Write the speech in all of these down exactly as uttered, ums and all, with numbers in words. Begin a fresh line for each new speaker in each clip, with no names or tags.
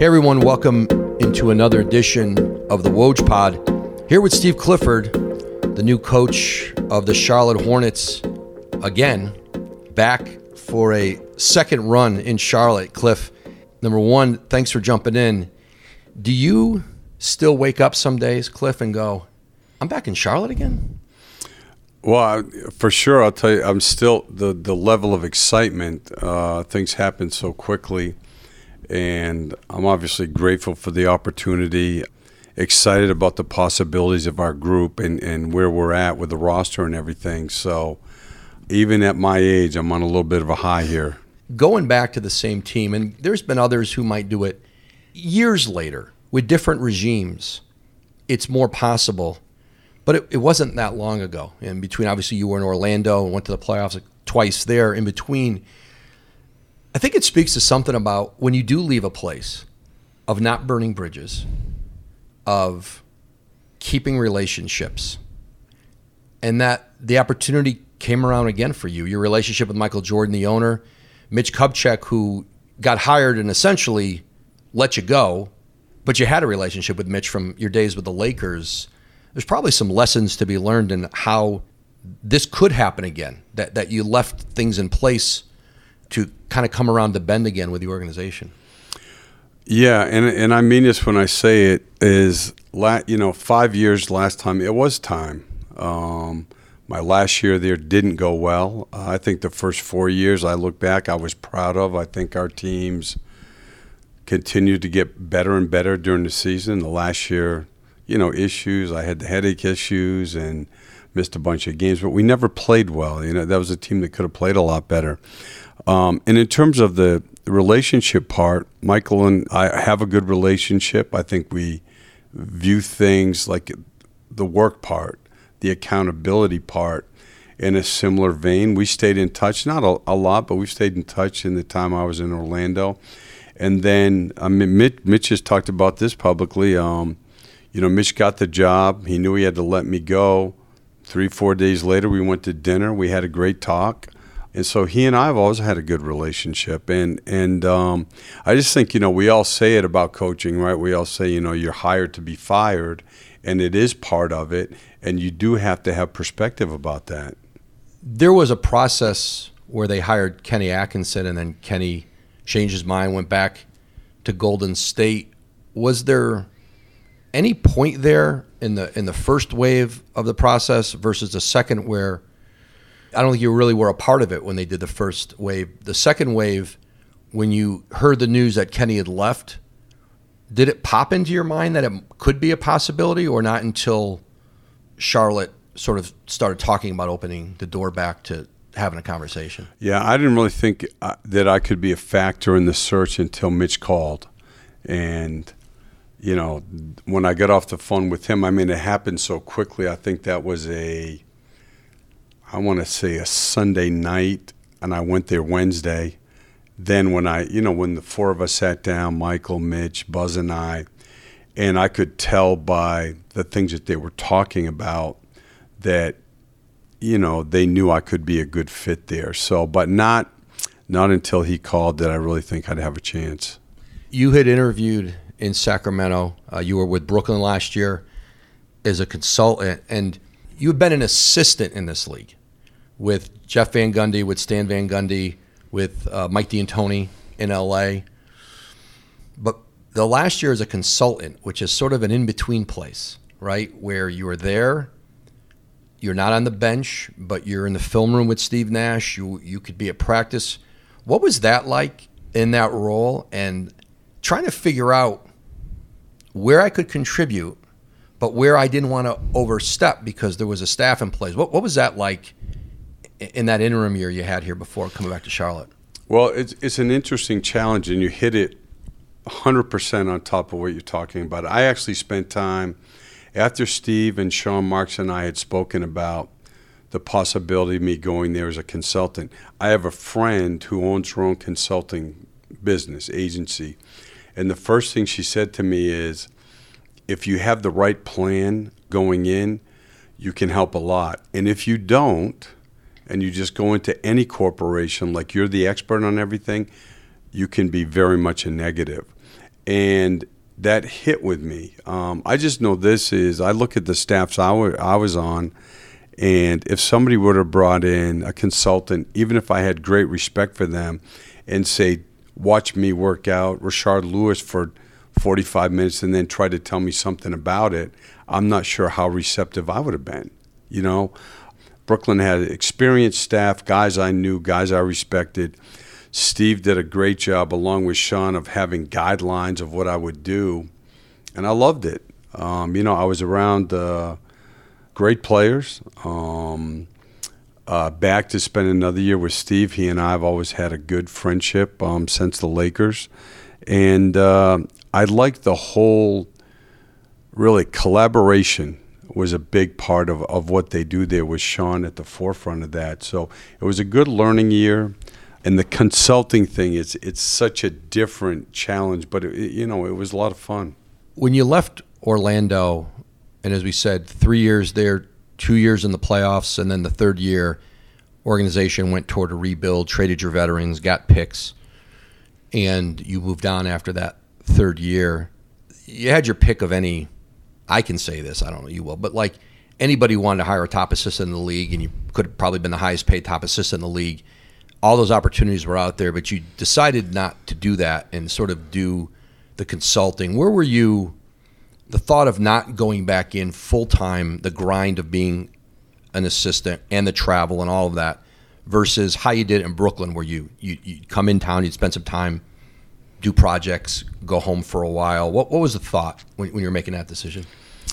Hey everyone, welcome into another edition of the Woj Pod. Here with Steve Clifford, the new coach of the Charlotte Hornets, again, back for a second run in Charlotte. Cliff, number one, thanks for jumping in. Do you still wake up some days, Cliff, and go, I'm back in Charlotte again?
Well, for sure, I'll tell you, I'm still, the, the level of excitement, uh, things happen so quickly, and I'm obviously grateful for the opportunity, excited about the possibilities of our group and, and where we're at with the roster and everything. So even at my age, I'm on a little bit of a high here.
Going back to the same team, and there's been others who might do it years later with different regimes, it's more possible. But it, it wasn't that long ago. In between, obviously, you were in Orlando and went to the playoffs like twice there. In between, I think it speaks to something about when you do leave a place, of not burning bridges, of keeping relationships, and that the opportunity came around again for you. Your relationship with Michael Jordan, the owner, Mitch Kupchak, who got hired and essentially let you go, but you had a relationship with Mitch from your days with the Lakers. There's probably some lessons to be learned in how this could happen again, that, that you left things in place to kind of come around the bend again with the organization.
Yeah, and and I mean this when I say it, is, la- you know, five years last time, it was time. Um, my last year there didn't go well. Uh, I think the first four years I look back, I was proud of. I think our teams continued to get better and better during the season. The last year, you know, issues. I had the headache issues and missed a bunch of games, but we never played well. You know, that was a team that could have played a lot better. Um, and in terms of the relationship part, Michael and I have a good relationship. I think we view things like the work part, the accountability part, in a similar vein. We stayed in touch, not a, a lot, but we stayed in touch in the time I was in Orlando. And then I mean, Mitch, Mitch has talked about this publicly. Um, You know, Mitch got the job. He knew he had to let me go. Three, four days later, we went to dinner. We had a great talk. And so he and I have always had a good relationship. And and um, I just think, you know, we all say it about coaching, right? We all say, you know, you're hired to be fired, and it is part of it. And you do have to have perspective about that.
There was a process where they hired Kenny Atkinson, and then Kenny changed his mind, went back to Golden State. Was there any point there in the in the first wave of the process versus the second, where I don't think you really were a part of it when they did the first wave? The second wave, when you heard the news that Kenny had left, did it pop into your mind that it could be a possibility, or not until Charlotte sort of started talking about opening the door back to having a conversation?
Yeah, I didn't really think uh, that I could be a factor in the search until Mitch called. And you know, when I got off the phone with him, I mean, it happened so quickly. I think that was a, I want to say a Sunday night, and I went there Wednesday. Then when I, you know, when the four of us sat down, Michael, Mitch, Buzz, and I, and I could tell by the things that they were talking about that, you know, they knew I could be a good fit there. So, but not, not until he called did I really think I'd have a chance.
You had interviewed in Sacramento. Uh, you were with Brooklyn last year as a consultant, and you have been an assistant in this league with Jeff Van Gundy, with Stan Van Gundy, with uh, Mike D'Antoni in L A. But the last year as a consultant, which is sort of an in-between place, right, where you are there, you're not on the bench, but you're in the film room with Steve Nash. You you could be at practice. What was that like in that role, and trying to figure out where I could contribute, but where I didn't want to overstep because there was a staff in place? What what was that like in that interim year you had here before coming back to Charlotte?
Well, it's it's an interesting challenge, and you hit it one hundred percent on top of what you're talking about. I actually spent time after Steve and Sean Marks and I had spoken about the possibility of me going there as a consultant. I have a friend who owns her own consulting business agency. And the first thing she said to me is, if you have the right plan going in, you can help a lot. And if you don't, and you just go into any corporation like you're the expert on everything, you can be very much a negative. And that hit with me. Um, I just know this is, I look at the staffs I, w- I was on, and if somebody would have brought in a consultant, even if I had great respect for them, and say, watch me work out Rashard Lewis for forty-five minutes and then try to tell me something about it, I'm not sure how receptive I would have been. You know, Brooklyn had experienced staff, guys I knew, guys I respected. Steve did a great job, along with Sean, of having guidelines of what I would do, and I loved it. Um, you know, I was around uh, great players. Um, uh, back to spend another year with Steve. He and I have always had a good friendship um, since the Lakers, and uh, I liked the whole, really, collaboration was a big part of, of what they do there, with Sean at the forefront of that. So it was a good learning year. And the consulting thing, is it's such a different challenge, but it, you know, it was a lot of fun.
When you left Orlando, and as we said, three years there, two years in the playoffs, and then the third year, organization went toward a rebuild, traded your veterans, got picks, and you moved on after that third year. You had your pick of any, I can say this, I don't know, you will, but like anybody who wanted to hire a top assistant in the league, and you could have probably been the highest paid top assistant in the league. All those opportunities were out there, but you decided not to do that and sort of do the consulting. Where were you, the thought of not going back in full-time, the grind of being an assistant and the travel and all of that, versus how you did it in Brooklyn, where you, you, you'd come in town, you'd spend some time, do projects, go home for a while. What, what was the thought when, when you were making that decision?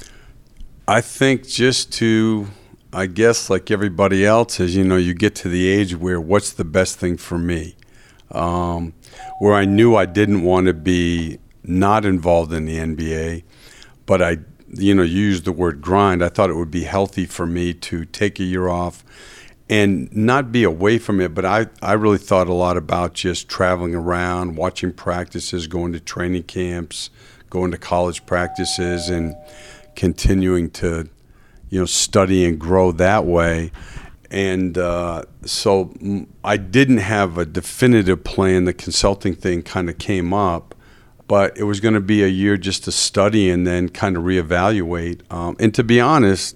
I think just to... I guess like everybody else is, you know, you get to the age where what's the best thing for me? Um, where I knew I didn't want to be not involved in the N B A, but I, you know, you used the word grind. I thought it would be healthy for me to take a year off and not be away from it, but I, I really thought a lot about just traveling around, watching practices, going to training camps, going to college practices, and continuing to, you know, study and grow that way. And uh, so I didn't have a definitive plan. The consulting thing kind of came up, but it was going to be a year just to study and then kind of reevaluate. Um, and to be honest,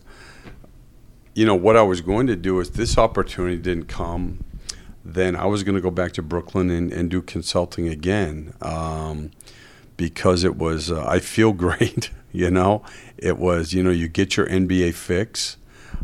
you know, what I was going to do, if this opportunity didn't come, then I was going to go back to Brooklyn and, and do consulting again, um, because it was, uh, I feel great. You know, it was, you know, you get your N B A fix.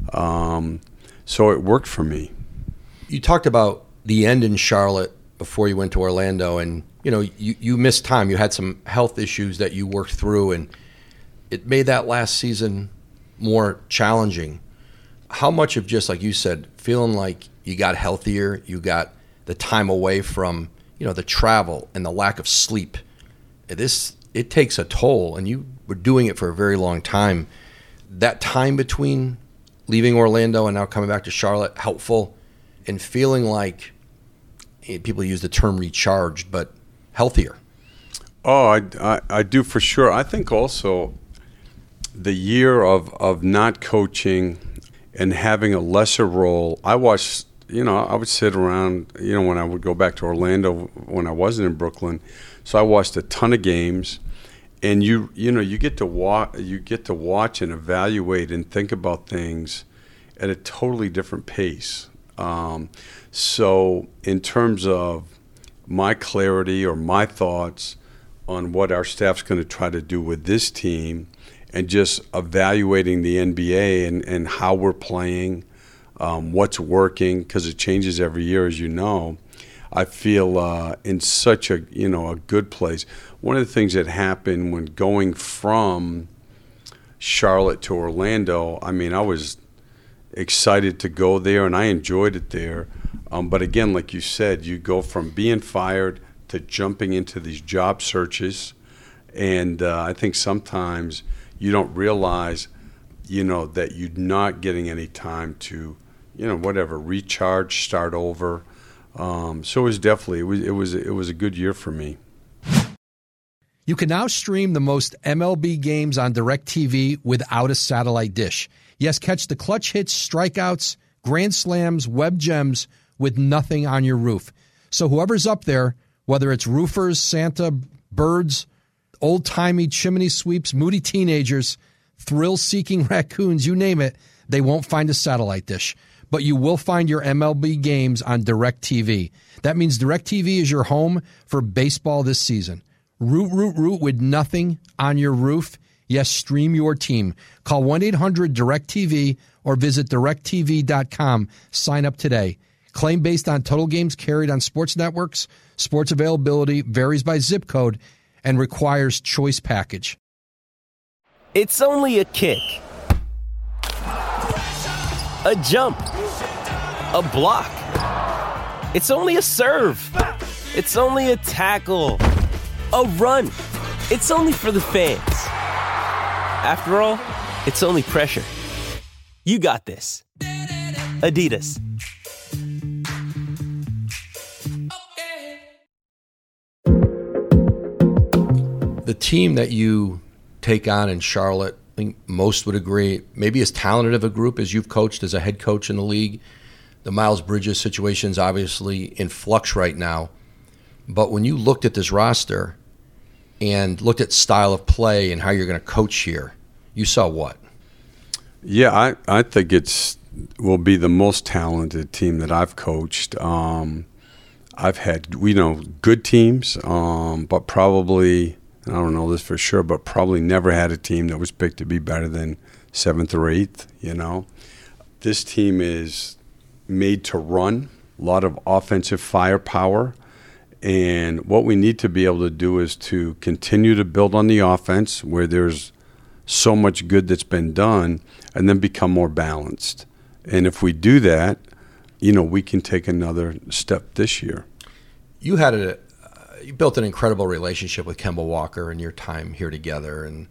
Um, so it worked for me.
You talked about the end in Charlotte before you went to Orlando, and, you know, you, you missed time. You had some health issues that you worked through, and it made that last season more challenging. How much of just, like you said, feeling like you got healthier, you got the time away from, you know, the travel and the lack of sleep, this, it takes a toll, and you were doing it for a very long time. That time between leaving Orlando and now coming back to Charlotte, helpful, and feeling like, people use the term recharged, but healthier.
Oh, I, I, I do for sure. I think also the year of, of not coaching and having a lesser role, I watched, you know, I would sit around, you know, when I would go back to Orlando when I wasn't in Brooklyn. So I watched a ton of games. And you you know you get to watch you get to watch and evaluate and think about things at a totally different pace. Um, so in terms of my clarity or my thoughts on what our staff's going to try to do with this team, and just evaluating the N B A and, and how we're playing, um, what's working, because it changes every year, as you know. I feel uh, in such a you know a good place. One of the things that happened when going from Charlotte to Orlando, I mean, I was excited to go there, and I enjoyed it there. Um, but again, like you said, you go from being fired to jumping into these job searches, and uh, I think sometimes you don't realize, you know, that you're not getting any time to, you know, whatever, recharge, start over. Um, so it was definitely it was it was it was a good year for me.
You can now stream the most M L B games on DirecTV without a satellite dish. Yes, catch the clutch hits, strikeouts, grand slams, web gems with nothing on your roof. So whoever's up there, whether it's roofers, Santa, birds, old-timey chimney sweeps, moody teenagers, thrill-seeking raccoons, you name it, they won't find a satellite dish. But you will find your M L B games on DirecTV. That means DirecTV is your home for baseball this season. Root, root, root with nothing on your roof. Yes, stream your team. Call one eight hundred direct T V or visit direct T V dot com. Sign up today. Claim based on total games carried on sports networks. Sports availability varies by zip code and requires choice package.
It's only a kick, a jump, a block. It's only a serve. It's only a tackle, a run. It's only for the fans. After all, it's only pressure. You got this. Adidas.
The team that you take on in Charlotte, I think most would agree, maybe as talented of a group as you've coached as a head coach in the league. The Miles Bridges situation is obviously in flux right now. But when you looked at this roster and looked at style of play and how you're going to coach here, you saw what?
Yeah, I, I think it's will be the most talented team that I've coached. Um, I've had, you know, good teams, um, but probably, I don't know this for sure, but probably never had a team that was picked to be better than seventh or eighth, you know. This team is made to run, a lot of offensive firepower, and what we need to be able to do is to continue to build on the offense where there's so much good that's been done, and then become more balanced. And if we do that, you know, we can take another step this year.
You had a, uh, you built an incredible relationship with Kemba Walker in your time here together, and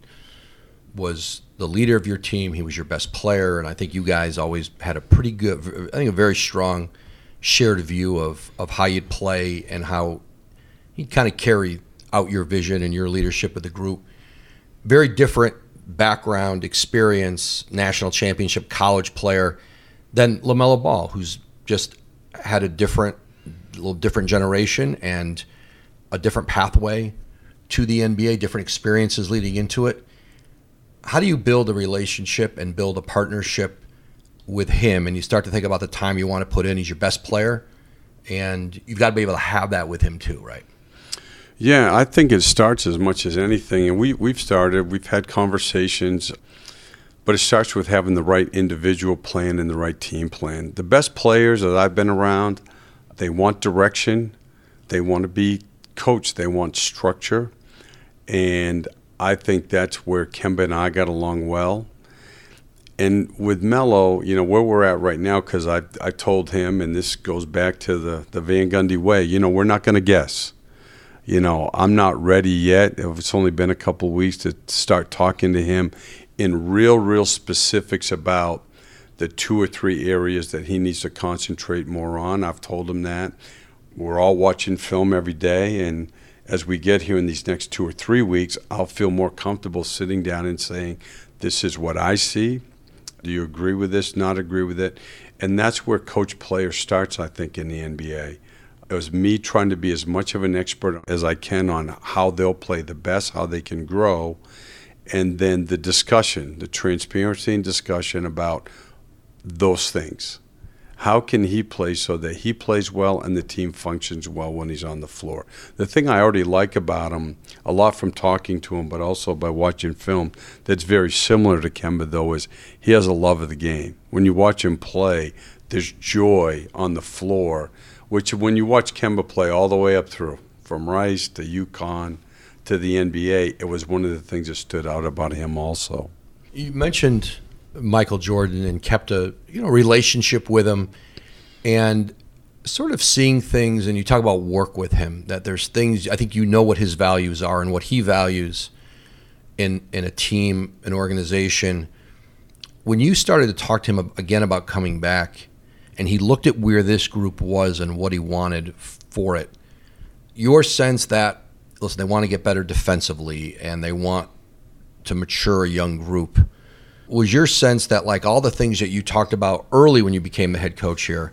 was the leader of your team. He was your best player, and I think you guys always had a pretty good, I think a very strong shared view of, of how you'd play and how he'd kind of carry out your vision and your leadership of the group. Very different background, experience, national championship college player than LaMelo Ball, who's just had a different, little different generation and a different pathway to the N B A, different experiences leading into it. How do you build a relationship and build a partnership with him? And you start to think about the time you want to put in. He's your best player, and you've got to be able to have that with him too, right?
Yeah, I think it starts as much as anything. And we, we've started, we've had conversations, but it starts with having the right individual plan and the right team plan. The best players that I've been around, they want direction. They want to be coached. They want structure. And I think that's where Kemba and I got along well. And with Melo, you know, where we're at right now, because I I told him, and this goes back to the, the Van Gundy way, you know, we're not going to guess. You know, I'm not ready yet. It's only been a couple of weeks to start talking to him in real, real specifics about the two or three areas that he needs to concentrate more on. I've told him that. We're all watching film every day, and as we get here in these next two or three weeks, I'll feel more comfortable sitting down and saying, this is what I see. Do you agree with this, not agree with it? And that's where coach-player starts, I think, in the N B A. It was me trying to be as much of an expert as I can on how they'll play the best, how they can grow, and then the discussion, the transparency and discussion about those things. How can he play so that he plays well and the team functions well when he's on the floor? The thing I already like about him, a lot from talking to him, but also by watching film, that's very similar to Kemba, though, is he has a love of the game. When you watch him play, there's joy on the floor, which when you watch Kemba play all the way up through, from Rice to UConn to the N B A, it was one of the things that stood out about him also.
You mentioned Michael Jordan and kept a you know relationship with him, and sort of seeing things, and you talk about work with him, that there's things, I think you know what his values are and what he values in in a team, an organization. When you started to talk to him again about coming back, and he looked at where this group was and what he wanted for it, your sense that, listen, they want to get better defensively and they want to mature a young group, was your sense that, like, all the things that you talked about early when you became the head coach here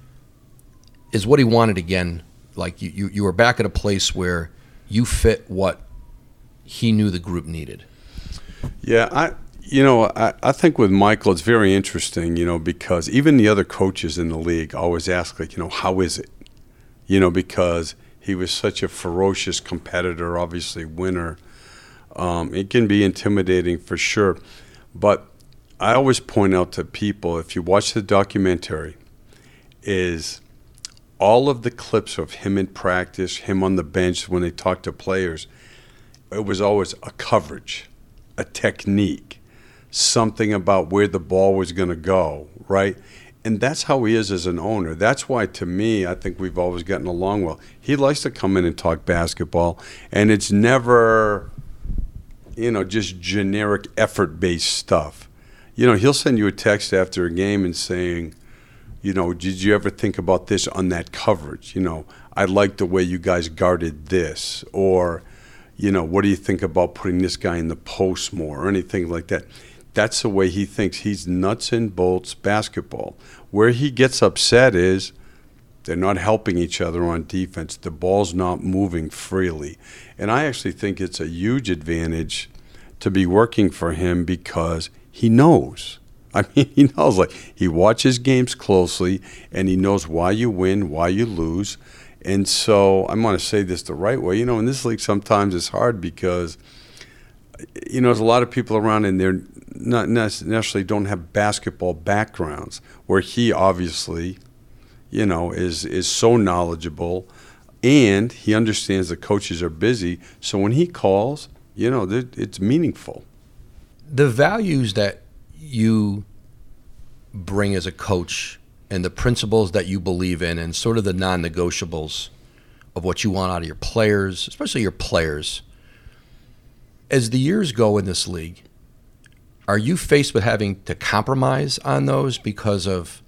is what he wanted again? Like, you, you, you were back at a place where you fit what he knew the group needed?
Yeah, I you know, I, I think with Michael it's very interesting, you know, because even the other coaches in the league always ask, like, you know, how is it? You know, because he was such a ferocious competitor, obviously winner. Um, it can be intimidating for sure. But I always point out to people, if you watch the documentary, is all of the clips of him in practice, him on the bench when they talk to players, it was always a coverage, a technique, something about where the ball was going to go, right? And that's how he is as an owner. That's why, to me, I think we've always gotten along well. He likes to come in and talk basketball, and it's never, you know, just generic effort-based stuff. You know, he'll send you a text after a game and saying, you know, did you ever think about this on that coverage? You know, I like the way you guys guarded this. Or, you know, what do you think about putting this guy in the post more or anything like that? That's the way he thinks. He's nuts and bolts basketball. Where he gets upset is they're not helping each other on defense. The ball's not moving freely. And I actually think it's a huge advantage to be working for him because he knows. I mean, he knows, like, he watches games closely, and he knows why you win, why you lose. And so I want to say this the right way. You know, in this league sometimes it's hard because, you know, there's a lot of people around and they're not necessarily don't have basketball backgrounds, where he obviously, you know, is is so knowledgeable, and he understands the coaches are busy. So when he calls, you know, it's meaningful.
The values that you bring as a coach and the principles that you believe in and sort of the non-negotiables of what you want out of your players, especially your players, as the years go in this league, are you faced with having to compromise on those because of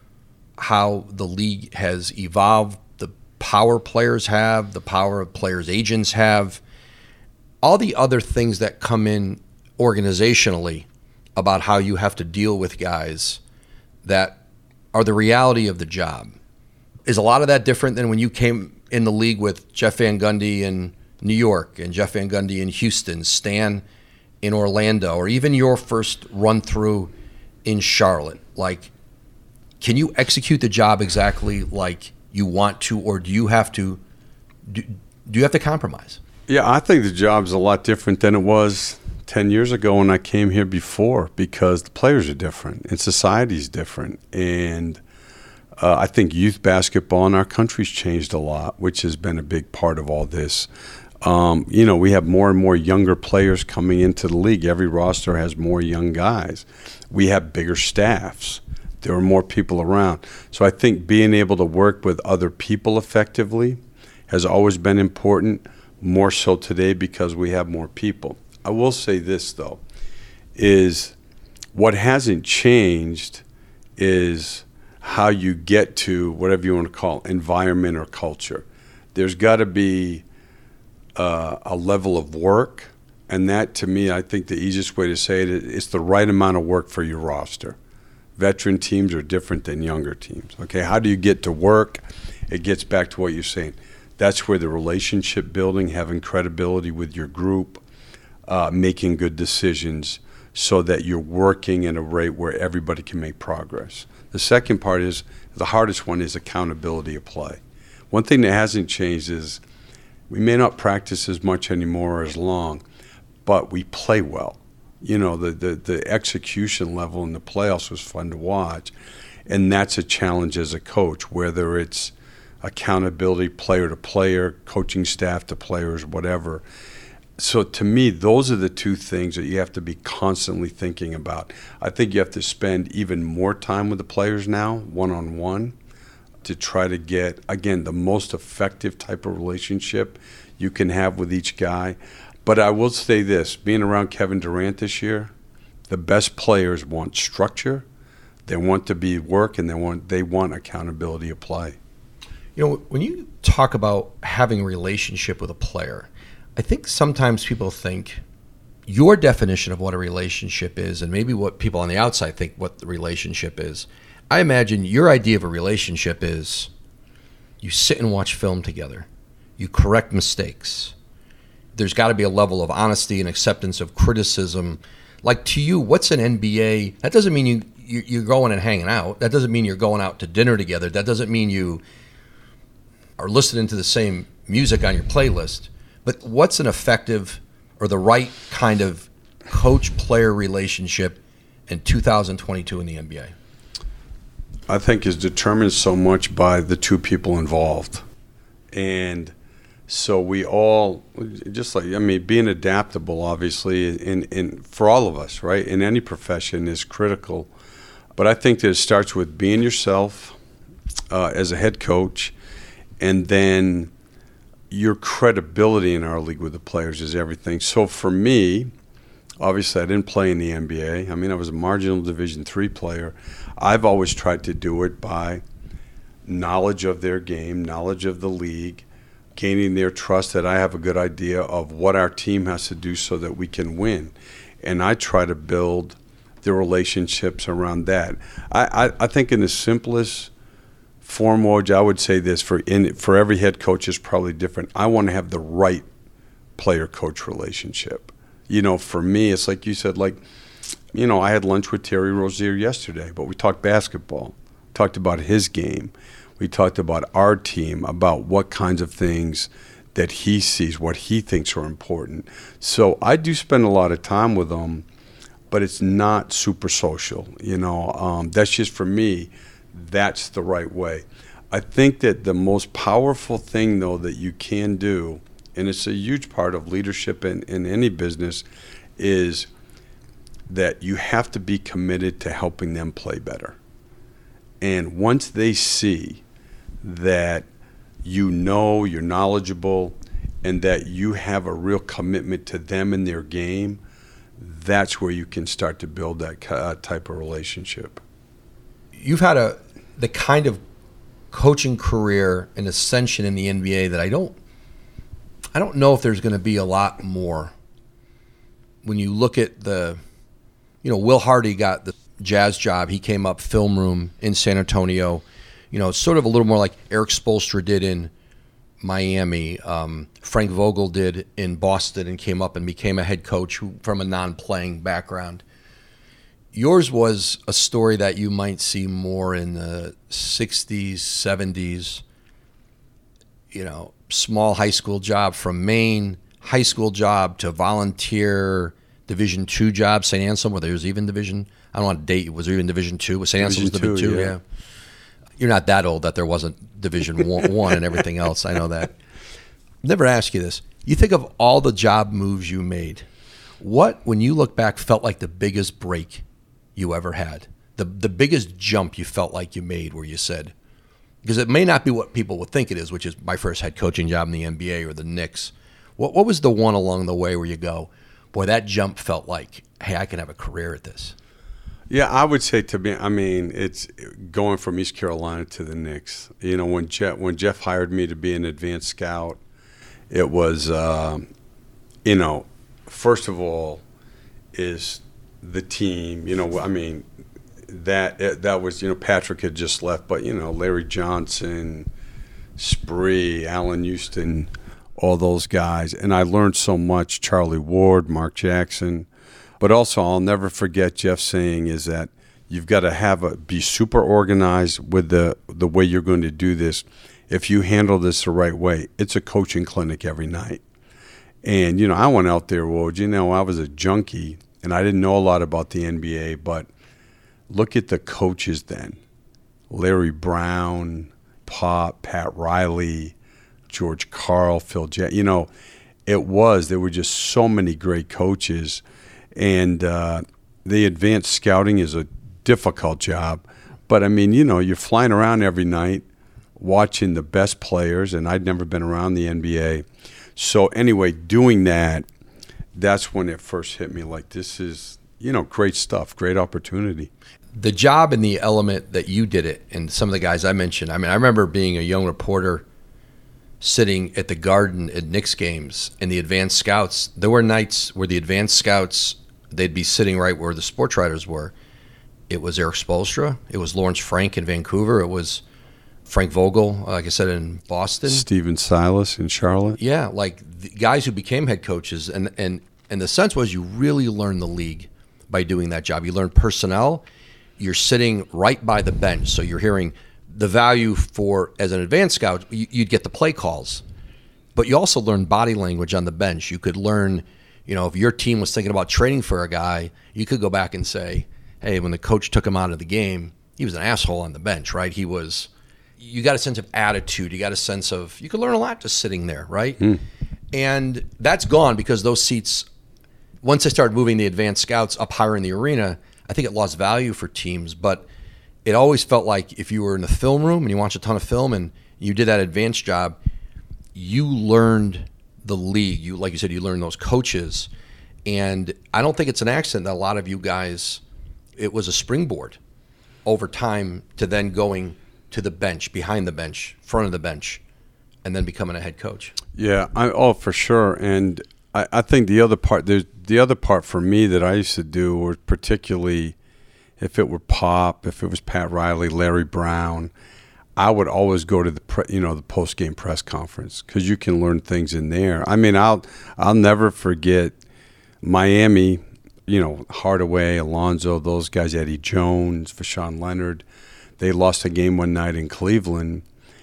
how the league has evolved, the power players have, the power of players' agents have, all the other things that come in organizationally about how you have to deal with guys that are the reality of the job? Is a lot of that different than when you came in the league with Jeff Van Gundy in New York and Jeff Van Gundy in Houston, Stan in Orlando, or even your first run through in Charlotte? Like, can you execute the job exactly like you want to, or do you have to do, do you have to compromise?
Yeah, I think the job's a lot different than it was ten years ago when I came here before, because the players are different and society's different. And uh, I think youth basketball in our country's changed a lot, which has been a big part of all this. Um, you know, we have more and more younger players coming into the league. Every roster has more young guys. We have bigger staffs. There are more people around. So I think being able to work with other people effectively has always been important, more so today because we have more people. I will say this, though, is what hasn't changed is how you get to whatever you want to call environment or culture. There's got to be uh, a level of work, and that, to me, I think the easiest way to say it is it's the right amount of work for your roster. Veteran teams are different than younger teams. Okay, how do you get to work? It gets back to what you're saying. That's where the relationship building, having credibility with your group, Uh, making good decisions so that you're working in a rate where everybody can make progress. The second part is, the hardest one is accountability of play. One thing that hasn't changed is we may not practice as much anymore or as long, but we play well. You know, the, the, the execution level in the playoffs was fun to watch, and that's a challenge as a coach, whether it's accountability player to player, coaching staff to players, whatever. So to me, those are the two things that you have to be constantly thinking about. I think you have to spend even more time with the players now, one-on-one, to try to get, again, the most effective type of relationship you can have with each guy. But I will say this, being around Kevin Durant this year, the best players want structure, they want to be work, and they want they want accountability of play.
You know, when you talk about having a relationship with a player, I think sometimes people think your definition of what a relationship is, and maybe what people on the outside think what the relationship is. I imagine your idea of a relationship is you sit and watch film together. You correct mistakes. there's got to be a level of honesty and acceptance of criticism. Like, to you, what's an N B A? That doesn't mean you, you, you're going and hanging out. That doesn't mean you're going out to dinner together. That doesn't mean you are listening to the same music on your playlist. But what's an effective or the right kind of coach-player relationship in two thousand twenty-two in the N B A?
I think is determined so much by the two people involved. And so we all, just like, I mean, being adaptable, obviously, in, in for all of us, right, in any profession is critical. But I think that it starts with being yourself uh, as a head coach, and then your credibility in our league with the players is everything. So for me, obviously, I didn't play in the N B A. I mean, I was a marginal Division three player. I've always tried to do it by knowledge of their game, knowledge of the league, gaining their trust that I have a good idea of what our team has to do so that we can win. And I try to build the relationships around that. I, I, I think in the simplest form, Woj, I would say this, for in, for every head coach is probably different. I want to have the right player-coach relationship. You know, for me, it's like you said, like, you know, I had lunch with Terry Rozier yesterday, but we talked basketball, talked about his game. We talked about our team, about what kinds of things that he sees, what he thinks are important. So I do spend a lot of time with him, but it's not super social. You know, um, that's just for me, that's the right way. I think that the most powerful thing, though, that you can do, and it's a huge part of leadership in, in any business, is that you have to be committed to helping them play better. And once they see that you know, you're knowledgeable, and that you have a real commitment to them and their game, that's where you can start to build that uh, type of relationship.
You've had a the kind of coaching career and ascension in the N B A that I don't I don't know if there's going to be a lot more. When you look at the, you know, Will Hardy got the Jazz job. He came up film room in San Antonio. You know, sort of a little more like Eric Spoelstra did in Miami. Um, Frank Vogel did in Boston and came up and became a head coach who, from a non-playing background. Yours was a story that you might see more in the sixties, seventies, you know, small high school job from Maine, high school job to volunteer Division two job, Saint Anselm, where there was even Division, I don't want to date, was there even Division two? Was Saint Anselm was Division two? Yeah. yeah. You're not that old that there wasn't Division one, one and everything else. I know that. Never asked you this. You think of all the job moves you made. What, when you look back, felt like the biggest break you ever had? The the biggest jump you felt like you made where you said, because it may not be what people would think it is, which is my first head coaching job in the N B A or the Knicks. What what was the one along the way where you go, boy, that jump felt like, hey, I can have a career at this?
Yeah, I would say to me, I mean, it's going from East Carolina to the Knicks. You know, when Jeff, when Jeff hired me to be an advanced scout, it was, uh, you know, first of all, is the team. You know, I mean, that that was, you know, Patrick had just left, but, you know, Larry Johnson, Spree, Allen Houston, all those guys. And I learned so much, Charlie Ward, Mark Jackson. But also, I'll never forget Jeff saying is that you've got to have a be super organized with the the way you're going to do this. If you handle this the right way, it's a coaching clinic every night. And, you know, I went out there, well, you know, I was a junkie, and I didn't know a lot about the N B A, but look at the coaches then. Larry Brown, Pop, Pat Riley, George Karl, Phil Jackson. You know, it was, there were just so many great coaches. And uh, the advanced scouting is a difficult job. But, I mean, you know, you're flying around every night watching the best players, and I'd never been around the N B A. So, anyway, doing that, that's when it first hit me like, this is, you know, great stuff, great opportunity.
The job and the element that you did it, and some of the guys I mentioned, I mean, I remember being a young reporter sitting at the Garden at Knicks games, and the advanced scouts, there were nights where the advanced scouts, they'd be sitting right where the sports writers were. It was Eric Spoelstra. It was Lawrence Frank in Vancouver. It was Frank Vogel, like I said, in Boston.
Steven Silas in Charlotte.
Yeah, like the guys who became head coaches. And, and, and the sense was you really learn the league by doing that job. You learn personnel. You're sitting right by the bench. So you're hearing the value for, as an advanced scout, you, you'd get the play calls. But you also learn body language on the bench. You could learn, you know, if your team was thinking about trading for a guy, you could go back and say, hey, when the coach took him out of the game, he was an asshole on the bench, right? He was, you got a sense of attitude. You got a sense of, you could learn a lot just sitting there, right? Mm. And that's gone because those seats, once they started moving the advanced scouts up higher in the arena, I think it lost value for teams. But it always felt like if you were in the film room and you watched a ton of film and you did that advanced job, you learned the league. You, like you said, you learned those coaches. And I don't think it's an accident that a lot of you guys, it was a springboard over time to then going to the bench, behind the bench, front of the bench, and then becoming a head coach.
Yeah, I, oh, for sure. And I, I think the other part, there's the other part for me that I used to do, or particularly if it were Pop, if it was Pat Riley, Larry Brown, I would always go to the pre, you know the post game press conference because you can learn things in there. I mean, I'll I'll never forget Miami. You know, Hardaway, Alonzo, those guys, Eddie Jones, Vashawn Leonard. They lost a game one night in Cleveland,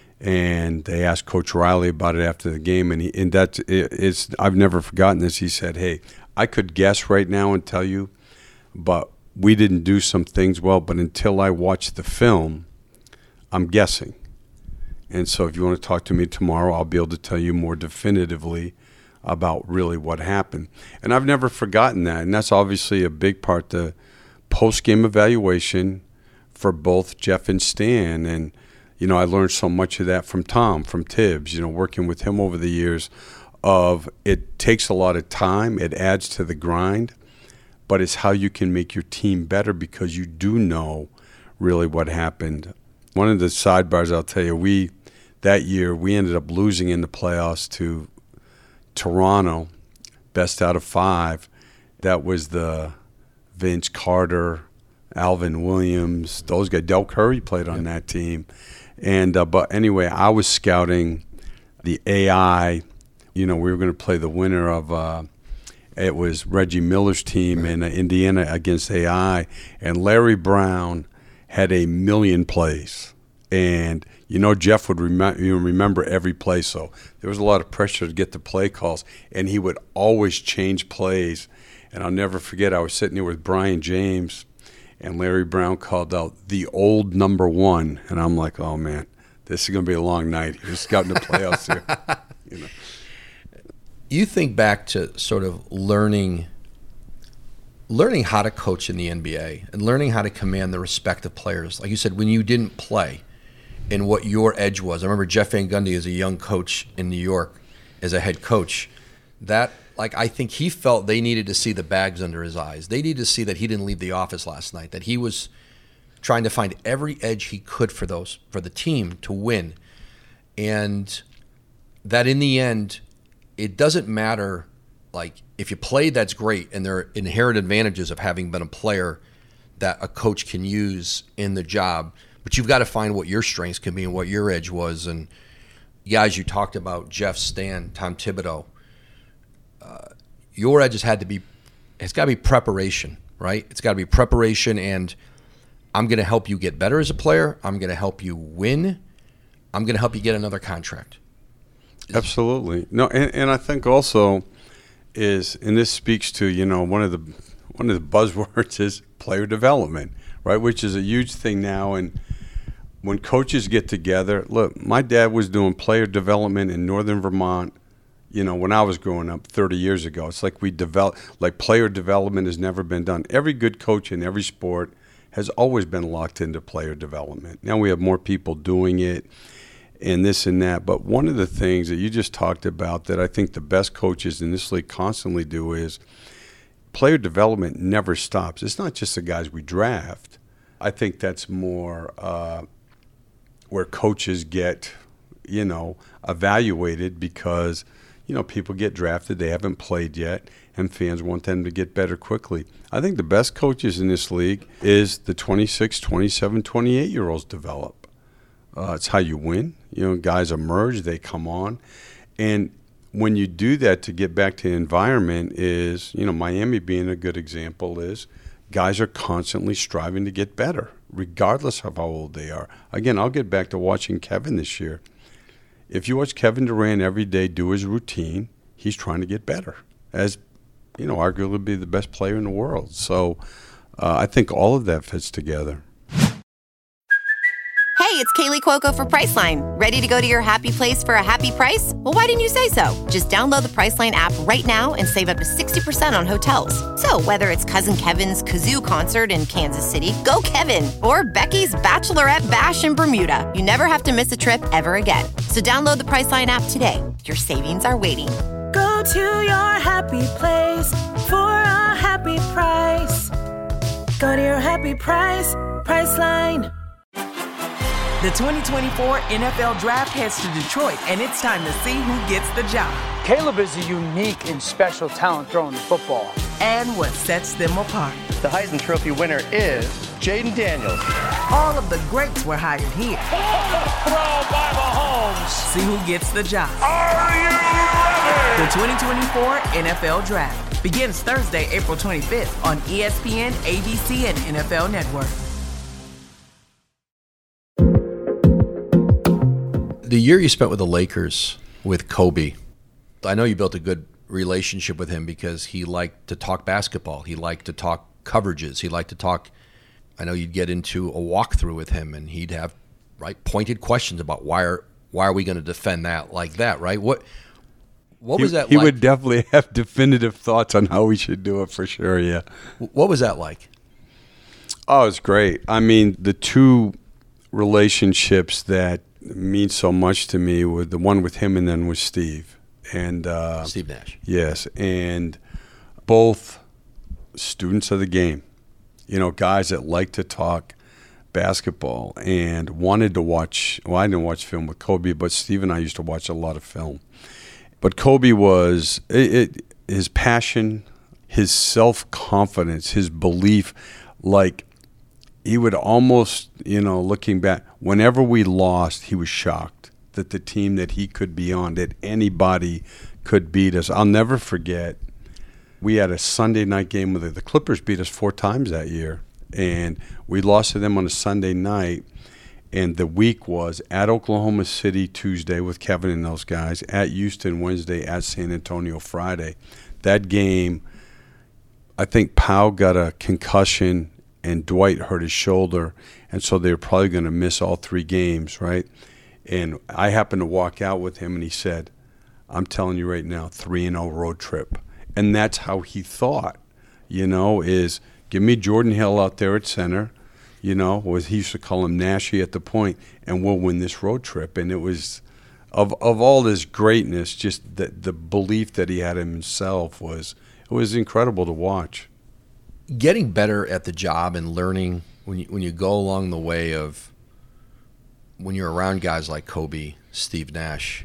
and they asked Coach Riley about it after the game, and he and that it, it's I've never forgotten this. He said, "Hey, I could guess right now and tell you, but we didn't do some things well. But until I watch the film, I'm guessing. And so, if you want to talk to me tomorrow, I'll be able to tell you more definitively about really what happened." And I've never forgotten that, and that's obviously a big part the post-game evaluation for both Jeff and Stan. And you know, I learned so much of that from Tom, from Tibbs, you know, working with him over the years of it takes a lot of time, it adds to the grind, but it's how you can make your team better because you do know really what happened. One of the sidebars I'll tell you, we that year we ended up losing in the playoffs to Toronto, best out of five. That was the Vince Carter, Alvin Williams, those guys. Del Curry played on that team. And uh, but anyway, I was scouting the A I. You know, we were going to play the winner of uh, it was Reggie Miller's team in uh, Indiana against A I, and Larry Brown had a million plays. And you know, Jeff would rem- you remember every play, so there was a lot of pressure to get the play calls, and he would always change plays. And I'll never forget, I was sitting there with Brian James, and Larry Brown called out the old number one, and I'm like, oh man, this is going to be a long night. He was scouting the playoffs here. You know.
You think back to sort of learning, learning how to coach in the N B A and learning how to command the respect of players. Like you said, when you didn't play, and what your edge was. I remember Jeff Van Gundy as a young coach in New York, as a head coach. That, like, I think he felt they needed to see the bags under his eyes. They needed to see that he didn't leave the office last night, that he was trying to find every edge he could for those, for the team to win. And that in the end, it doesn't matter, like, if you played, that's great, and there are inherent advantages of having been a player that a coach can use in the job. But you've got to find what your strengths can be and what your edge was. And guys, you talked about Jeff, Stan, Tom Thibodeau. Uh, your edges had to be, it's got to be preparation, right? It's got to be preparation, and I'm going to help you get better as a player. I'm going to help you win. I'm going to help you get another contract.
Absolutely. No, and, and I think also is, and this speaks to, you know, one of the one of the buzzwords is player development, right? Which is a huge thing now. And when coaches get together, look, my dad was doing player development in Northern Vermont, you know, when I was growing up thirty years ago. It's like we develop, like player development has never been done. Every good coach in every sport has always been locked into player development. Now we have more people doing it and this and that. But one of the things that you just talked about that I think the best coaches in this league constantly do is player development never stops. It's not just the guys we draft. I think that's more uh, where coaches get, you know, evaluated because, you know, people get drafted, they haven't played yet, and fans want them to get better quickly. I think the best coaches in this league is the twenty-six, twenty-seven, twenty-eight-year-olds develop. Uh, it's how you win. You know, guys emerge, they come on. And when you do that, to get back to the environment is, you know, Miami being a good example is guys are constantly striving to get better, regardless of how old they are. Again, I'll get back to watching Kevin this year. If you watch Kevin Durant every day do his routine, he's trying to get better as, you know, arguably be the best player in the world. So uh, I think all of that fits together.
Hey, it's Kaylee Cuoco for Priceline. Ready to go to your happy place for a happy price? Well, why didn't you say so? Just download the Priceline app right now and save up to sixty percent on hotels. So whether it's Cousin Kevin's Kazoo Concert in Kansas City, go Kevin, or Becky's Bachelorette Bash in Bermuda, you never have to miss a trip ever again. So download the Priceline app today. Your savings are waiting.
Go to your happy place for a happy price. Go to your happy price, Priceline.
The twenty twenty-four N F L Draft heads to Detroit, and it's time to see who gets the job.
Caleb is a unique and special talent throwing the football.
And what sets them apart.
The Heisman Trophy winner is Jaden Daniels.
All of the greats were hired here.
Throw by Mahomes.
See who gets the job.
Are you ready?
The twenty twenty-four N F L Draft begins Thursday, April twenty-fifth on E S P N, A B C, and N F L Network.
The year you spent with the Lakers with Kobe, I know you built a good relationship with him because he liked to talk basketball. He liked to talk coverages. He liked to talk, I know you'd get into a walkthrough with him and he'd have right pointed questions about why are why are we going to defend that like that, right? What what was
he,
that
he
like?
He would definitely have definitive thoughts on how we should do it for sure, yeah.
What was that like?
Oh, it's great. I mean, the two relationships that mean so much to me with the one with him and then with Steve and uh,
Steve Nash.
Yes, and both students of the game. You know, guys that like to talk basketball and wanted to watch. Well, I didn't watch film with Kobe, but Steve and I used to watch a lot of film. But Kobe was it, it, his passion, his self-confidence, his belief, like. He would almost, you know, looking back, whenever we lost, he was shocked that the team that he could be on, that anybody could beat us. I'll never forget, we had a Sunday night game with the, the Clippers beat us four times that year. And we lost to them on a Sunday night. And the week was at Oklahoma City Tuesday with Kevin and those guys, at Houston Wednesday, at San Antonio Friday. That game, I think Pau got a concussion and Dwight hurt his shoulder, and so they were probably going to miss all three games, right? And I happened to walk out with him, and he said, I'm telling you right now, three and oh road trip. And that's how he thought, you know, is give me Jordan Hill out there at center, you know, was he used to call him Nashy at the point, and we'll win this road trip. And it was, of of all this greatness, just the, the belief that he had in himself was, it was incredible to watch.
Getting better at the job and learning when you, when you go along the way of when you're around guys like Kobe, Steve Nash,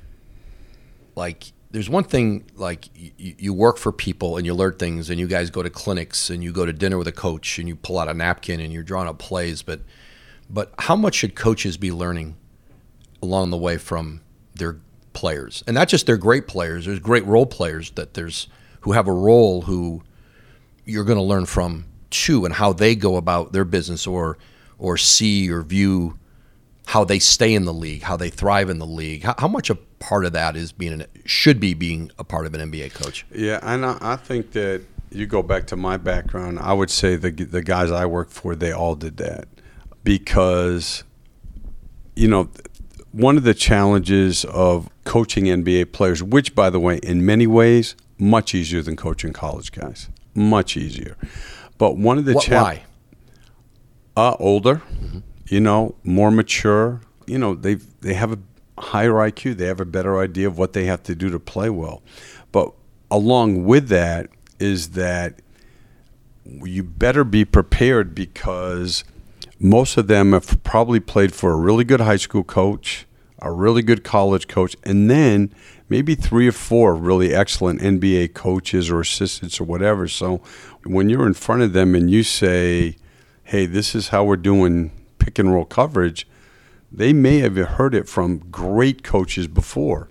like there's one thing, like you, you work for people and you learn things and you guys go to clinics and you go to dinner with a coach and you pull out a napkin and you're drawing up plays, but but how much should coaches be learning along the way from their players? And not just their great players, there's great role players that there's who have a role who you're going to learn from too, and how they go about their business or or see or view how they stay in the league, how they thrive in the league. How, how much a part of that is being an, should be being a part of an N B A coach?
Yeah, and I, I think that you go back to my background, I would say the the guys I work for, they all did that because, you know, one of the challenges of coaching N B A players, which, by the way, in many ways, much easier than coaching college guys. Much easier. But one of the
what,
cha-
why?
Uh, older, mm-hmm. you know, more mature. You know, they they have a higher I Q. They have a better idea of what they have to do to play well. But along with that is that you better be prepared because most of them have probably played for a really good high school coach, a really good college coach, and then maybe three or four really excellent N B A coaches or assistants or whatever. So when you're in front of them and you say, hey, this is how we're doing pick and roll coverage, they may have heard it from great coaches before.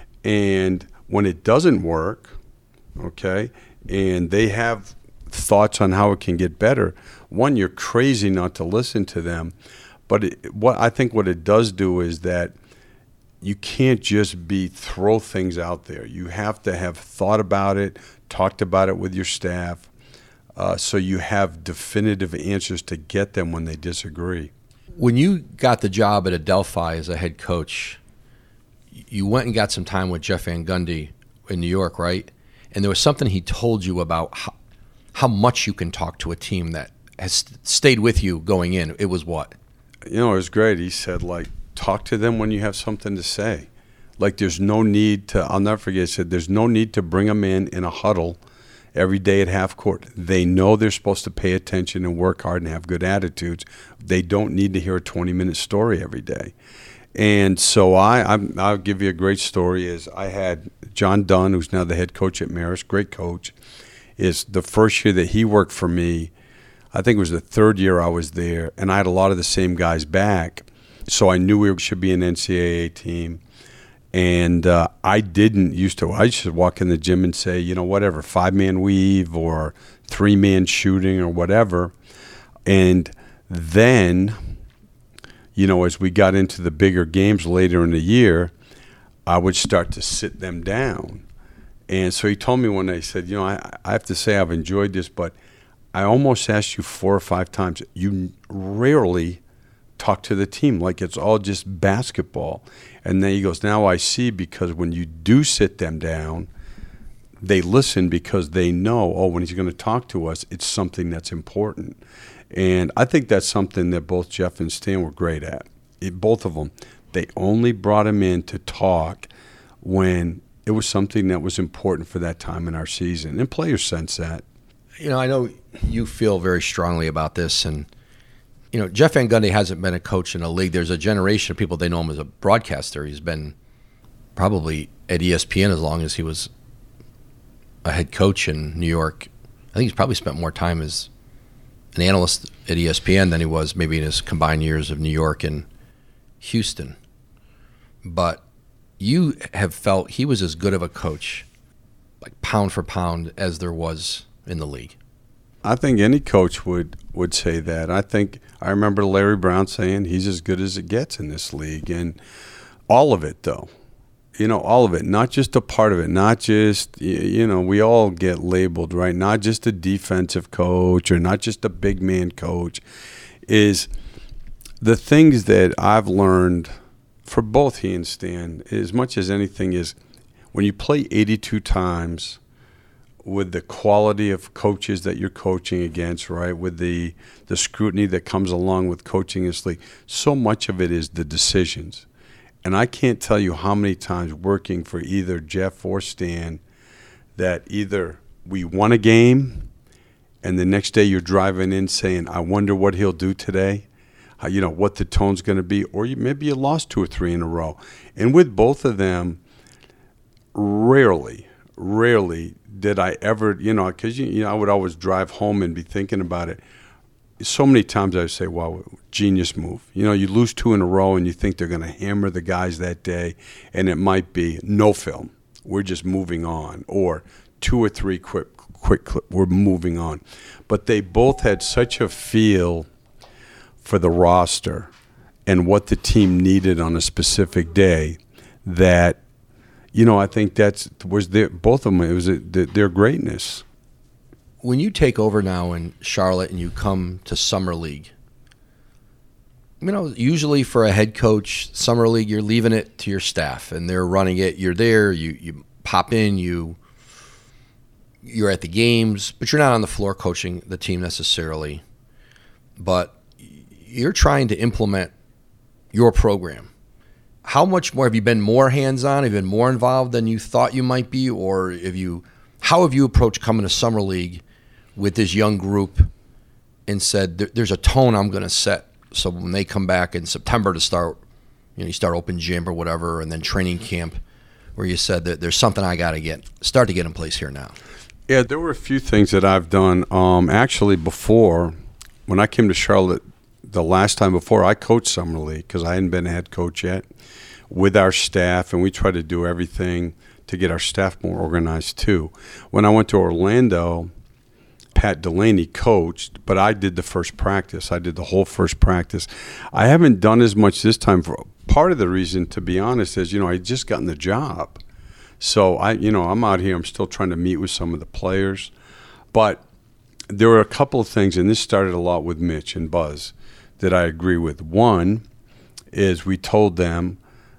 And when it doesn't work, okay, and they have thoughts on how it can get better, one, you're crazy not to listen to them. But it, what I think what it does do is that you can't just be throw things out there. You have to have thought about it, talked about it with your staff, uh, so you have definitive answers to get them when they disagree.
When you got the job at Adelphi as a head coach, you went and got some time with Jeff Van Gundy in New York, right? And there was something he told you about how, how much you can talk to a team that has stayed with you going in. It was what?
You know, it was great. He said, like, talk to them when you have something to say. Like, there's no need to, I'll never forget, he said, there's no need to bring them in in a huddle every day at half court. They know they're supposed to pay attention and work hard and have good attitudes. They don't need to hear a twenty-minute story every day. And so I, I'm, I'll give you a great story. Is I had John Dunn, who's now the head coach at Marist, great coach, is the first year that he worked for me, I think it was the third year I was there, and I had a lot of the same guys back. So I knew we should be an N C double A team. And uh, I didn't used to. I used to walk in the gym and say, you know, whatever, five-man weave or three-man shooting or whatever. And then, you know, as we got into the bigger games later in the year, I would start to sit them down. And so he told me one day, he said, you know, I, I have to say I've enjoyed this, but I almost asked you four or five times. You rarely talk to the team like it's all just basketball. And then he goes, now I see, because when you do sit them down, they listen because they know, oh, when he's going to talk to us, it's something that's important. And I think that's something that both Jeff and Stan were great at. It, both of them. They only brought him in to talk when it was something that was important for that time in our season. And players sense that.
You know, I know you feel very strongly about this, and you know, Jeff Van Gundy hasn't been a coach in a league. There's a generation of people, they know him as a broadcaster. He's been probably at E S P N as long as he was a head coach in New York. I think he's probably spent more time as an analyst at E S P N than he was maybe in his combined years of New York and Houston. But you have felt he was as good of a coach, like pound for pound, as there was in the league.
I think any coach would, would say that. I think I remember Larry Brown saying he's as good as it gets in this league. And all of it, though, you know, all of it, not just a part of it, not just, you know, we all get labeled, right? Not just a defensive coach or not just a big man coach, is the things that I've learned for both he and Stan, as much as anything, is when you play eighty-two times with the quality of coaches that you're coaching against, right, with the the scrutiny that comes along with coaching this league, so much of it is the decisions. And I can't tell you how many times working for either Jeff or Stan that either we won a game and the next day you're driving in saying, I wonder what he'll do today, how, you know, what the tone's going to be, or you, maybe you lost two or three in a row. And with both of them, rarely, rarely did I ever, you know, because you, you know, I would always drive home and be thinking about it. So many times I would say, wow, genius move. You know, you lose two in a row and you think they're going to hammer the guys that day, and it might be no film. We're just moving on. Or two or three quick, quick clip. We're moving on. But they both had such a feel for the roster and what the team needed on a specific day that, you know, I think that's was their, both of them. It was a, their greatness.
When you take over now in Charlotte and you come to Summer League, you know, usually for a head coach, Summer League, you're leaving it to your staff and they're running it. You're there, you you pop in, you you're at the games, but you're not on the floor coaching the team necessarily. But you're trying to implement your program. How much more have you been more hands-on? Have you been more involved than you thought you might be, or have you? How have you approached coming to Summer League with this young group and said, there's a tone I'm going to set, so when they come back in September to start, you know, you start open gym or whatever, and then training camp, where you said that there's something I got to get start to get in place here now?
Yeah, there were a few things that I've done. Um, actually, before, when I came to Charlotte the last time before I coached Summer League, because I hadn't been a head coach yet, with our staff, and we try to do everything to get our staff more organized too. When I went to Orlando, Pat Delaney coached, but I did the first practice. I did the whole first practice. I haven't done as much this time. For part of the reason, to be honest, is, you know, I just gotten the job. So, I, you know, I'm out here. I'm still trying to meet with some of the players. But there were a couple of things, and this started a lot with Mitch and Buzz, that I agree with. One is we told them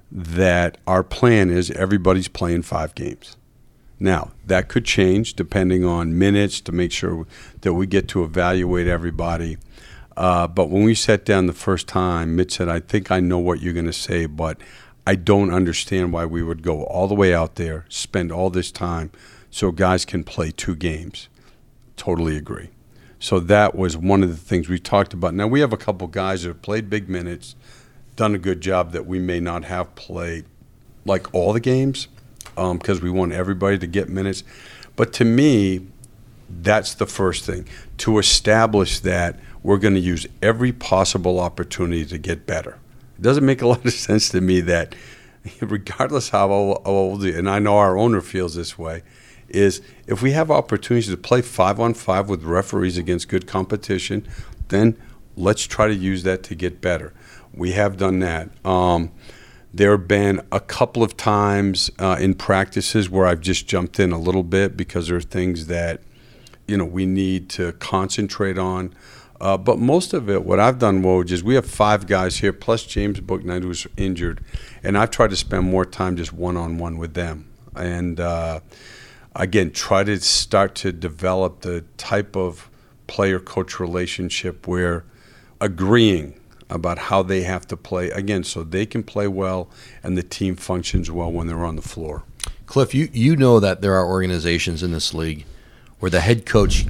that our plan is everybody's playing five games. Now, that could change depending on minutes to make sure that we get to evaluate everybody. Uh, but when we sat down the first time, Mitch said, I think I know what you're going to say, but I don't understand why we would go all the way out there, spend all this time so guys can play two games. Totally agree. So that was one of the things we talked about. Now, we have a couple guys that have played big minutes, done a good job that we may not have played like all the games, because um, we want everybody to get minutes. But to me, that's the first thing, to establish that we're going to use every possible opportunity to get better. It doesn't make a lot of sense to me that regardless how old, and I know our owner feels this way, is if we have opportunities to play five on five with referees against good competition, then let's try to use that to get better. We have done that. Um, There have been a couple of times uh, in practices where I've just jumped in a little bit because there are things that, you know, we need to concentrate on. Uh, but most of it, what I've done, Woj, is we have five guys here, plus James Bouknight, who's injured, and I've tried to spend more time just one-on-one with them. And, uh, again, try to start to develop the type of player-coach relationship where agreeing about how they have to play, again, so they can play well and the team functions well when they're on the floor.
Cliff, you, you know that there are organizations in this league where the head coach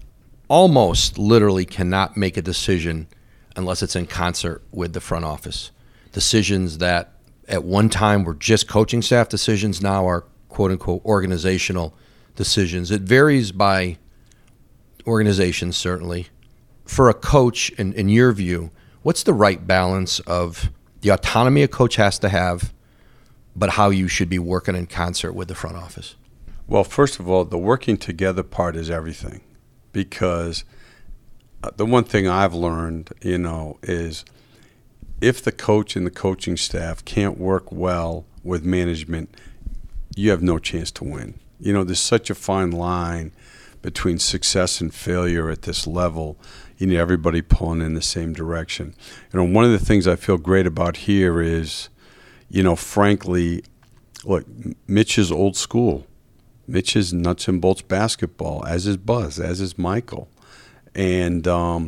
almost literally cannot make a decision unless it's in concert with the front office. Decisions that at one time were just coaching staff decisions now are quote-unquote organizational decisions. It varies by organization, certainly. For a coach, in, in your view, what's the right balance of the autonomy a coach has to have, but how you should be working in concert with the front office?
Well, first of all, the working together part is everything, because the one thing I've learned, you know, is if the coach and the coaching staff can't work well with management, you have no chance to win. You know, there's such a fine line between success and failure at this level. You need everybody pulling in the same direction. You know, one of the things I feel great about here is, you know, frankly, look, Mitch is old school. Mitch is nuts and bolts basketball, as is Buzz, as is Michael. And um,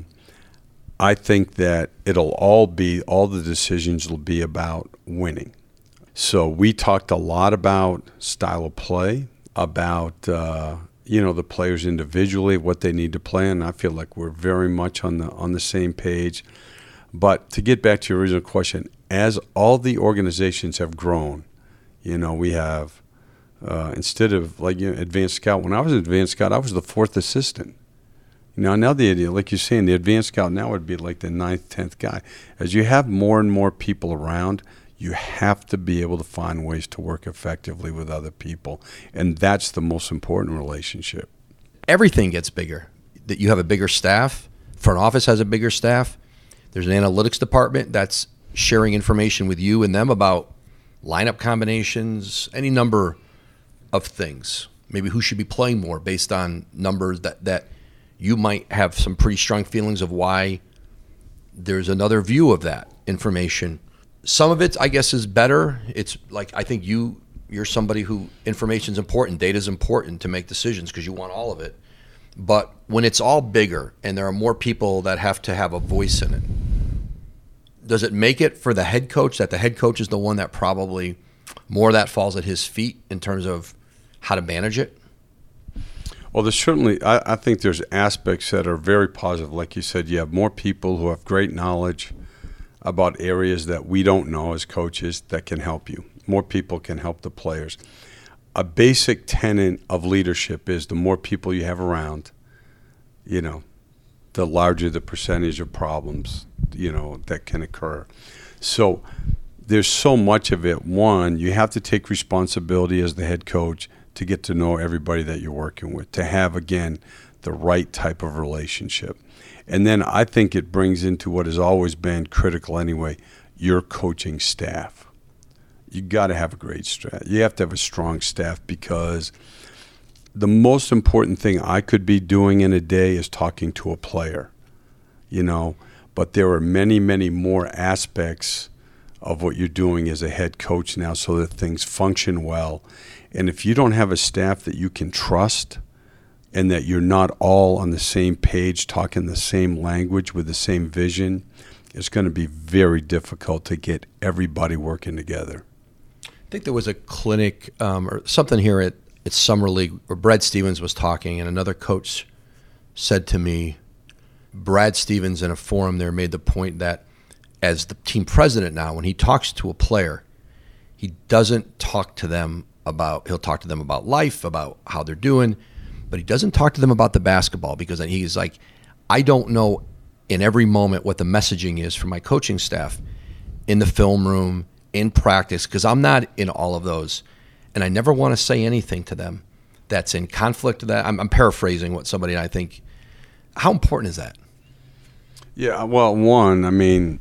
I think that it'll all be, all the decisions will be about winning. So we talked a lot about style of play, about uh, you know, the players individually, what they need to play, and I feel like we're very much on the on the same page. But to get back to your original question, as all the organizations have grown, you know, we have uh, instead of like you know, advanced scout. When I was an advanced scout, I was the fourth assistant. You know, now the idea, like you're saying, the advanced scout now would be like the ninth, tenth guy. As you have more and more people around, you have to be able to find ways to work effectively with other people. And that's the most important relationship.
Everything gets bigger. That you have a bigger staff. Front office has a bigger staff. There's an analytics department that's sharing information with you and them about lineup combinations, any number of things. Maybe who should be playing more based on numbers that, that you might have some pretty strong feelings of why there's another view of that information. Some of it, I guess, is better. It's like, I think you, you're somebody who information's important, data's important to make decisions because you want all of it. But when it's all bigger and there are more people that have to have a voice in it, does it make it for the head coach that the head coach is the one that probably more of that falls at his feet in terms of how to manage it?
Well, there's certainly, I, I think there's aspects that are very positive. Like you said, you have more people who have great knowledge about areas that we don't know as coaches that can help you. More people can help the players. A basic tenet of leadership is the more people you have around, you know, the larger the percentage of problems, you know, that can occur. So there's so much of it. One, you have to take responsibility as the head coach to get to know everybody that you're working with, to have, again, the right type of relationship. And then I think it brings into what has always been critical anyway, your coaching staff. You got to have a great staff. You have to have a strong staff, because the most important thing I could be doing in a day is talking to a player, you know, but there are many, many more aspects of what you're doing as a head coach now so that things function well. And if you don't have a staff that you can trust and that you're not all on the same page, talking the same language with the same vision, it's going to be very difficult to get everybody working together.
I think there was a clinic um, or something here at, at Summer League where Brad Stevens was talking, and another coach said to me, Brad Stevens in a forum there made the point that as the team president now, when he talks to a player, he doesn't talk to them about, he'll talk to them about life, about how they're doing, but he doesn't talk to them about the basketball, because he's like, I don't know in every moment what the messaging is from my coaching staff in the film room, in practice, because I'm not in all of those. And I never want to say anything to them that's in conflict with that. I'm, I'm paraphrasing what somebody, and I think, how important is that?
Yeah, well, one, I mean,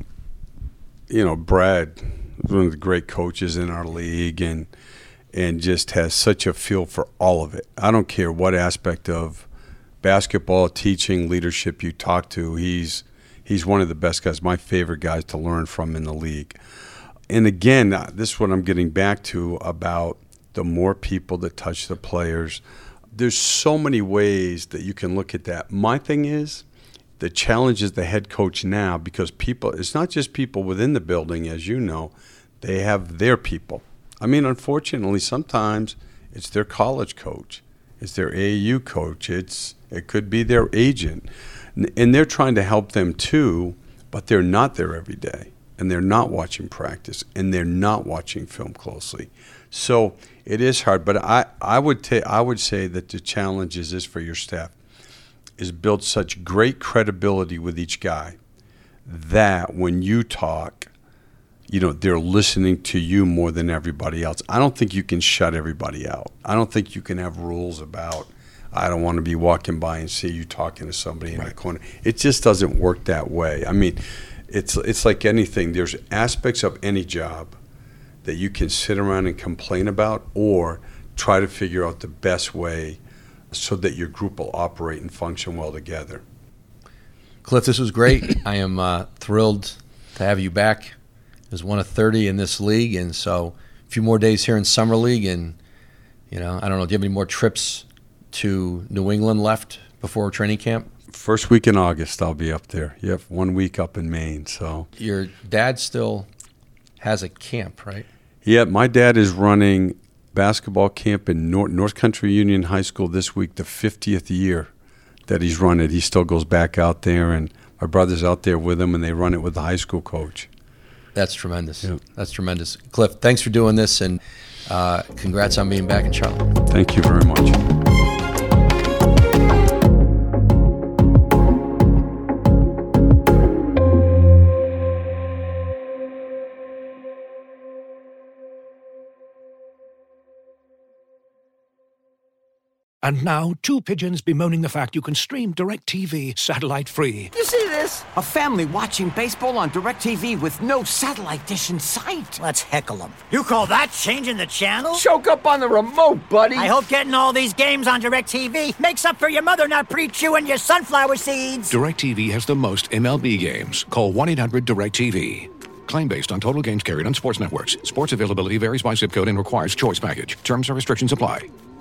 you know, Brad is one of the great coaches in our league, and and just has such a feel for all of it. I don't care what aspect of basketball, teaching, leadership you talk to. He's he's one of the best guys, my favorite guys to learn from in the league. And again, this is what I'm getting back to about the more people that touch the players. There's so many ways that you can look at that. My thing is, the challenge is the head coach now, because people, it's not just people within the building, as you know, they have their people. I mean, unfortunately, sometimes it's their college coach, it's their A A U coach, it's it could be their agent, and they're trying to help them too, but they're not there every day, and they're not watching practice, and they're not watching film closely. So it is hard, but I, I would ta- I would say that the challenge is this for your staff, is build such great credibility with each guy that when you talk, you know, they're listening to you more than everybody else. I don't think you can shut everybody out. I don't think you can have rules about, I don't want to be walking by and see you talking to somebody in the corner. It just doesn't work that way. I mean, it's it's like anything. There's aspects of any job that you can sit around and complain about, or try to figure out the best way so that your group will operate and function well together.
Cliff, this was great. I am uh, thrilled to have you back as one of thirty in this league, and so a few more days here in Summer League, and you know, I don't know, do you have any more trips to New England left before training camp?
First week in August, I'll be up there. Yep, one week up in Maine. So
your dad still has a camp, right?
Yeah, my dad is running basketball camp in North, North Country Union High School this week, the fiftieth year that he's run it. He still goes back out there, and my brother's out there with him, and they run it with the high school coach.
That's tremendous.
Yep.
That's tremendous. Cliff, thanks for doing this, and uh, congrats on being back in Charlotte.
Thank you very much.
And now, two pigeons bemoaning the fact you can stream DirecTV satellite-free.
You see this? A family watching baseball on DirecTV with no satellite dish in sight.
Let's heckle them. You call that changing the channel?
Choke up on the remote, buddy.
I hope getting all these games on DirecTV makes up for your mother not pre-chewing your sunflower seeds.
DirecTV has the most M L B games. Call one eight hundred direct T V. Claim based on total games carried on sports networks. Sports availability varies by zip code and requires choice package. Terms and restrictions apply.